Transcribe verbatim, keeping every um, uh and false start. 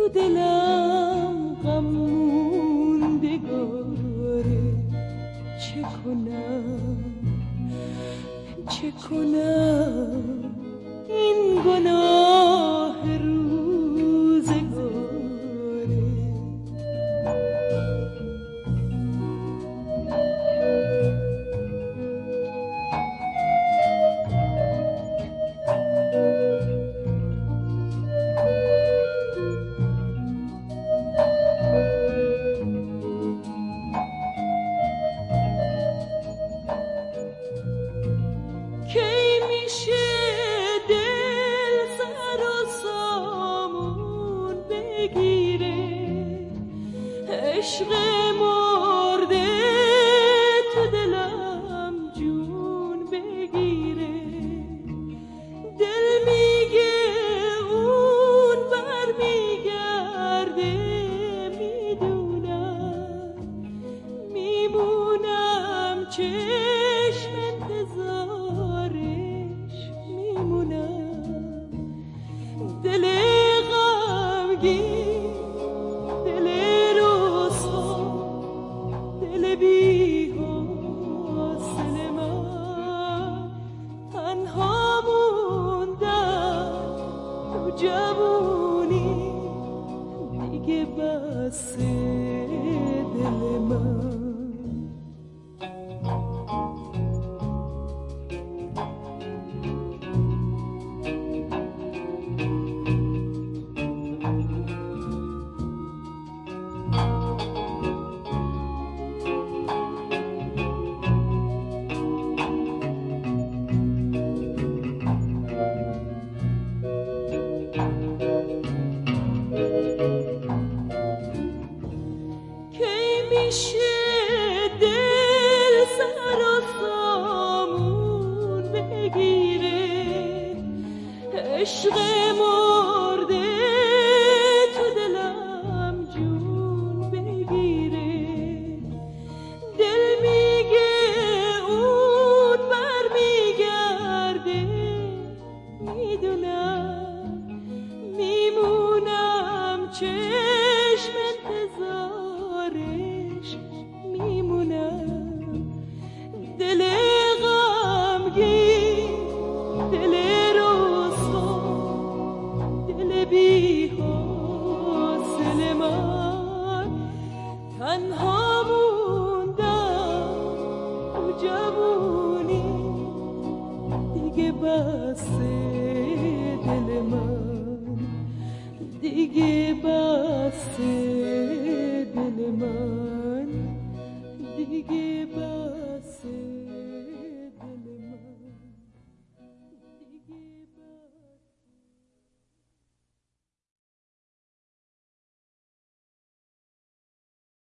دلم غم موندگاره، چه کنم چه کنم این گناه روزگاره. عشق مرده تو دلم جون بگیره، دل میگه اون بر میگرده، میدونم میمونم چشم انتظارش، میمونم دل غمگین بی حوصله من تنها موندم تو جوونی، دیگه بس دل من. میشه دل سر و سامون بگیره، عشق مرده تو دلم جون بگیره، دل میگه اون بر میگرده، میدونم میمونم چشم انتظارش، میمونم دل غمگین، دل رسوا، دل بی حوصله من تنها موندم تو جوونی، دیگه بس دل من، دیگه بس دل من، دیگه بس